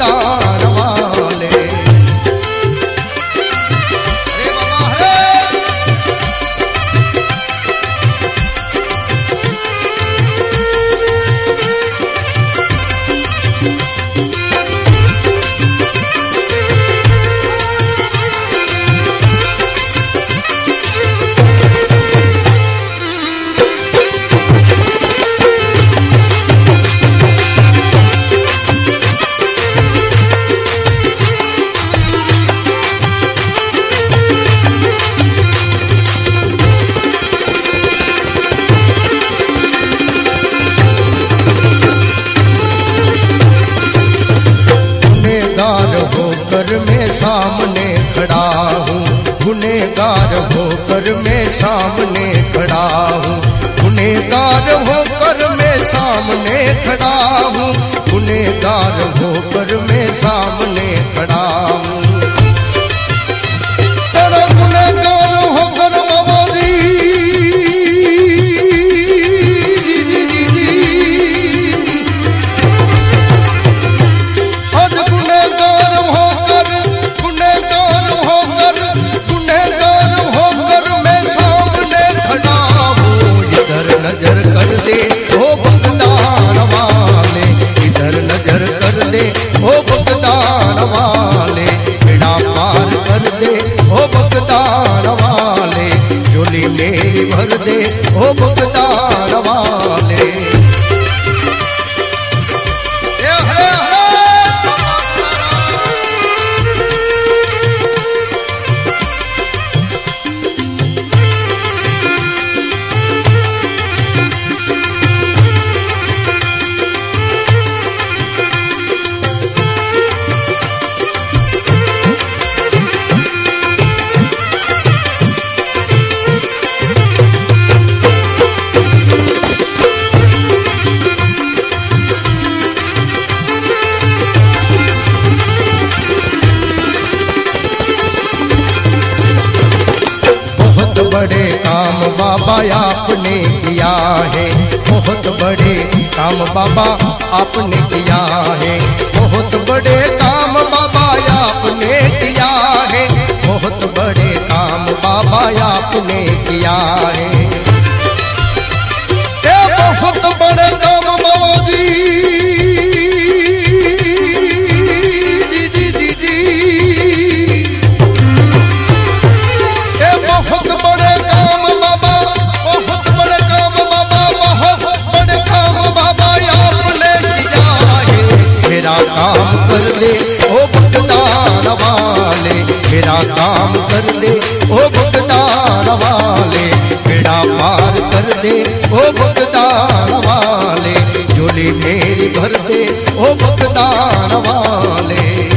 भुगतान वाले। मैं सामने खड़ा हूँ, गुनहगार होकर मैं सामने खड़ा हूँ, गुनहगार होकर मैं सामने खड़ा हूँ, गुनहगार होकर मैं सामने खड़ा हूँ। तेरा गुनहगार होकर बाबा आज गुनहगार होकर मैं सामने खड़ा हूँ। इधर नजर कर दे ओ भुगतान वाले, इधर नजर कर दे ओ भुगतान वाले, बेड़ा पार कर दे ओ भुगतान वाले, झोली मेरी भर दे ओ भुगतान वाले। बड़े काम बाबा आपने किया है, बहुत बड़े काम बाबा आपने किया है, बहुत बड़े काम बाबा आपने किया है, बहुत बड़े काम बाबा आपने किया है। बहुत बड़े काम बाबा बहुत बड़े काम बाबा, बहुत बड़े काम बाबा, बहुत बड़े काम बाबा आपने किया है। मेरा काम कर दे ओ भुगतान वाले, मेरा काम कर दे ओ भुगतान वाले, बेड़ा पार कर दे ओ भुगतान वाले, झोली मेरी भर दे ओ भुगतान वाले।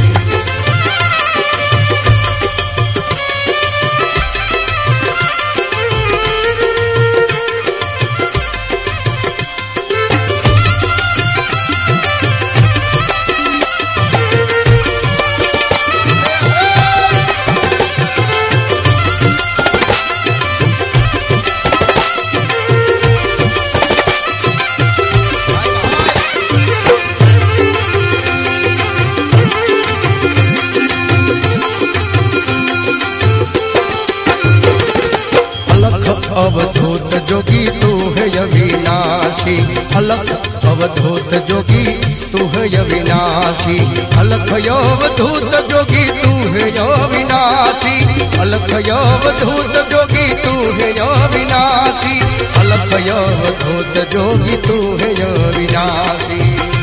अवधूत जोगी तू है अविनाशी, अलख अवधूत जोगी तू है अविनाशी, अलख अवधूत जोगी तू है अविनाशी, अलख अवधूत जोगी तू है अविनाशी, अलख अवधूत जोगी तू है अविनाशी।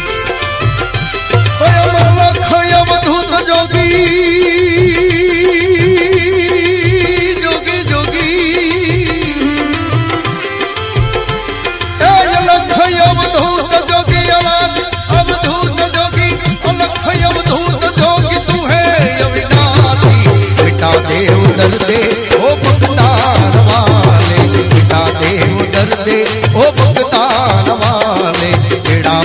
अलख अवधूत जोगी अवधूत जोगी, अवधूत जोगी, अलख अवधूत जोगी तू है अविनाशी। मिटा दे उधर दे ओ भुगतान वाले, मिटा दे उधर दे ओ भुगतान वाले, बेड़ा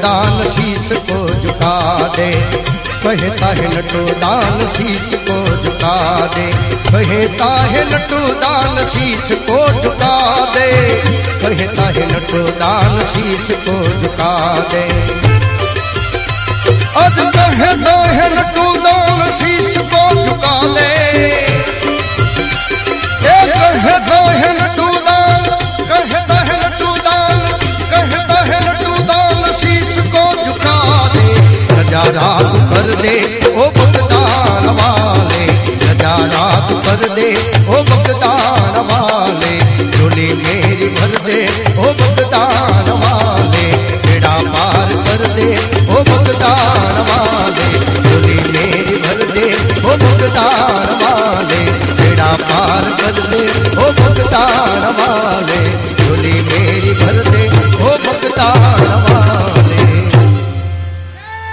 दान शीश को झुका दे, कहता है लट्टू दान शीश को झुका दे, कहता है लट्टू दान शीश को झुका दे, कहता है लट्टू दान शीश को झुका दे। आज कहता है लट्टू दान शीश को झुका दे,